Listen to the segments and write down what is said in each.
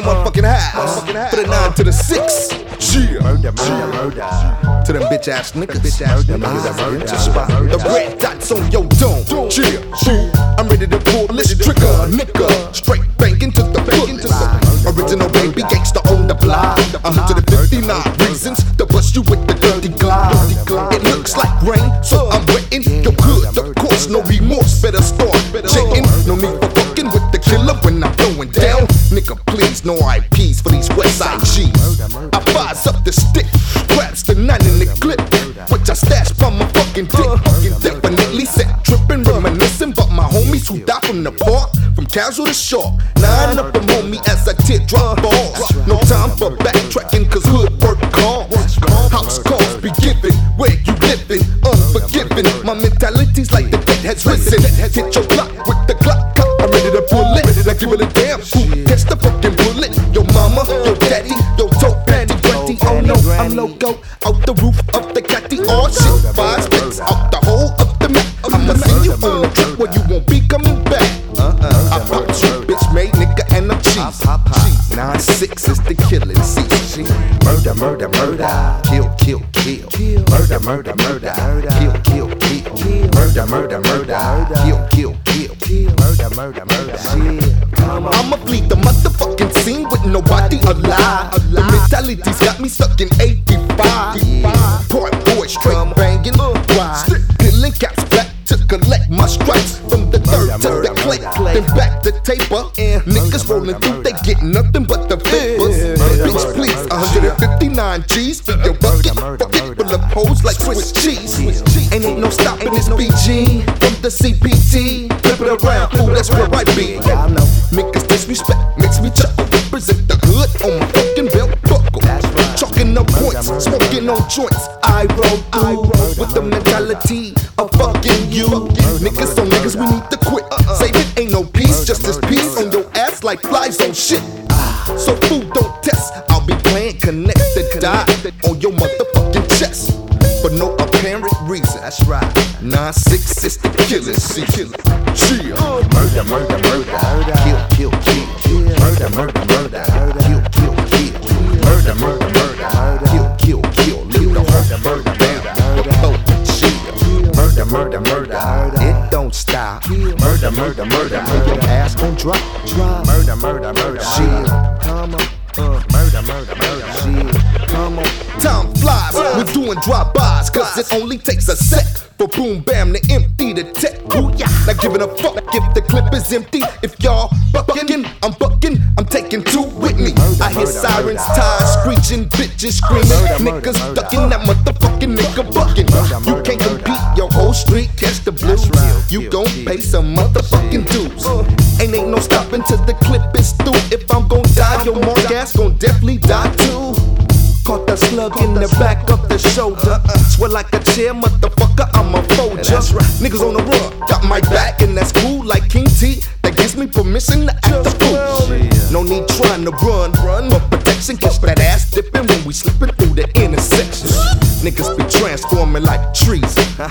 motherfucking house. For the 9 to the 6. Yeah. Murder, murder, murder. To them bitch ass niggas. The red dots on your dome. Yeah. I'm ready to pull this trigger, nigga. Straight banging to the bullets. Original baby gangsta on the block. 159 reasons to bust you with the dirty glide. It looks like rain, so I'm wetting your good. Of course, no remorse. Better start checking. No need for fucking with the killer when I'm going down. Nigga, please, no IPs for these West Side G's. I fires up the stick, grabs the 9 in the clip, which I stashed from my fucking dick. Definitely set tripping, reminiscing about my homies who died from the park, from casual to short. 9 up them homie as I teardrop balls. No time for backtracking, cause hood work calls. House calls be given, where you living, unforgiving. My mentality's like the dead has risen. Hit your block with the Glock. I'm ready to pull it, like give it a damn. Who gets the fucking bullet? Your mama, your daddy, your toe panty, granty. Oh no, I'm loco, out the roof of the catty. All shit, 5 sticks out the hole of the map. I'ma send you on a trip where you won't be coming back. I pop you, bitch made nigga, and I'm cheese. 9-6 is the killing season. Murder, murder, murder. Kill, kill, kill. Murder, murder, murder. Kill, kill, kill. Murder, murder, murder. Kill, kill, kill. Murder, murder, murder. I'ma flee the motherfucking scene with nobody alive. The mentality's got me stuck in 85. Poor boy, straight banging. Stick peeling caps back to collect my stripes. From the third to the clay, then back to taper. Niggas rolling through, they get nothing but the vapors. Bitch, please, 159 G's for your bucket. Fucking full of hoes like Swiss cheese. Ain't no stopping this BG from the CPT. Flip it around, fool, that's where I be. Niggas disrespect makes me chuckle. Represent the hood on my fucking belt buckle. Chalking up points, smoking on joints. I roll through with the mentality of fucking you. Niggas on niggas, we need to quit. Save it, ain't no peace, just this peace on your ass like flies on shit. So fool, don't test. I'll be playing connect to die on your motherfucking chest for no apparent reason. That's right. 9-6 is the killing season. Murder, murder, murder. Kill, kill, kill. Murder, murder, murder. Kill, kill, kill. Murder, murder, murder. Kill, kill, kill. Leave the murder, murder down. Before the chill. Murder, murder, murder. It don't stop. Murder, murder, murder. Your ass gon' drop. Murder, murder, murder. Come on. Murder, murder, murder. Come on. Time flies, we're doing drive-bys, cause it only takes a sec for boom bam to empty the tech. Not giving a fuck if the clip is empty. If y'all bucking, I'm taking 2 with me. I hear sirens, tires screeching, bitches screaming, niggas ducking, that motherfucking nigga bucking. You can't compete, your whole street catch the blues. You gon' pay some motherfucking dues. Ain't no stopping till the clip is through. If I'm gon' die, your more gas gon' definitely die too. Caught the slug in the back of the shoulder. Swear like a chair, motherfucker, I'm a folger. Niggas on the run, got my back, and that's cool like King T. That gives me permission to act the fool. No need trying to run, but protection. Catch that ass dipping when we slipping through the intersection. Niggas be transforming like trees.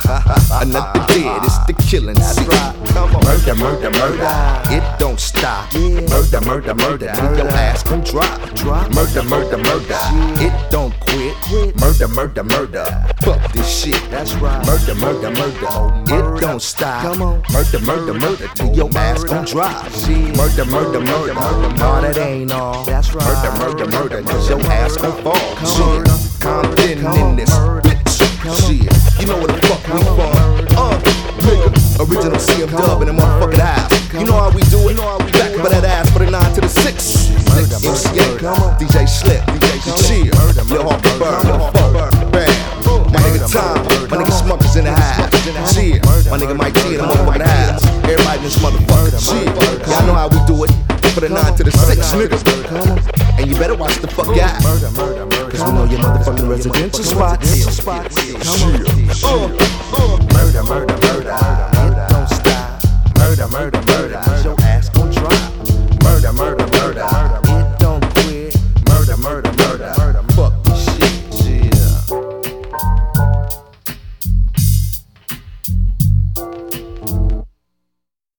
Another dead, it's the killing scene. Murder, murder, murder. It don't stop. Murder, murder, murder. Your ass gon' drop. Murder, murder, murder. It don't quit. Murder, murder, murder. Fuck this shit. That's right. Murder, murder, murder. It don't stop. Come on. Murder, murder, murder. Till your ass gon' drop. Murder, murder, murder. No, that ain't all. That's right. Murder, murder, murder. Cause your ass gon' fall. Shit. Compton in this bitch. Shit. You know where the fuck we from. Nigga. Original CM Dub in the motherfucking house. You know how we do it. Back for that ass for the 9 to the 6. MCA, DJ Slip, Chill, Lil Harper Burn, Bam. My nigga Tom, my nigga Smuckers in the house. Chill, my nigga Mike G in the motherfucking house. Everybody in this motherfucker. Chill, y'all know how we do it. For the 9 to the 6, niggas. And you better watch the fuck out. Cause we know your motherfucking residential spots. Chill. Murder, murder, murder. It don't stop. Murder, murder, murder. Your ass gon' drop. Murder, murder, murder.